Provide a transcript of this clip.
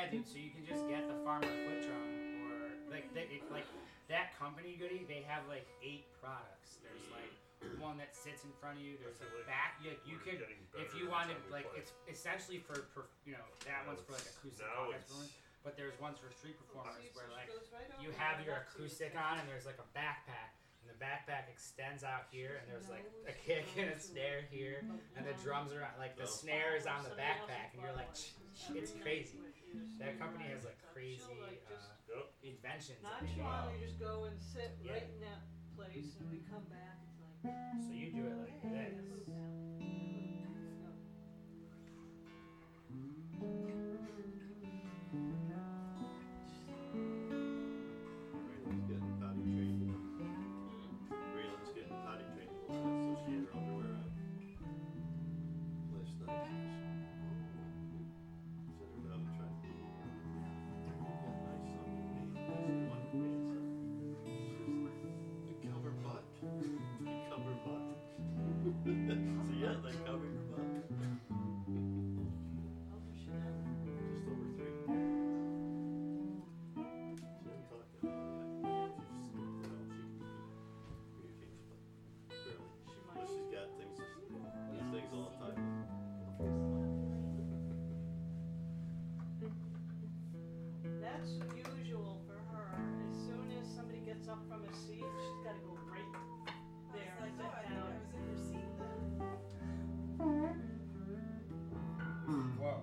Yeah, dude. So you can just get the farmer foot drum, or like that company goodie. They have like 8 products. There's like one that sits in front of you. There's a back. You could, if you wanted, like it's essentially for that one's for like acoustic podcast performance. But there's ones for street performers where like you have your acoustic on and there's like a backpack. And the backpack extends out here, and there's like a kick and a snare here, and the drums are on, like the snare is on the backpack, and you're like, it's crazy. That company has like crazy inventions. Not trying to just go and sit right in that place, and we come back. It's like. So you do it like this. That's usual for her. As soon as somebody gets up from a seat, she's got to go right there and sit down. I was in your seat then. Whoa.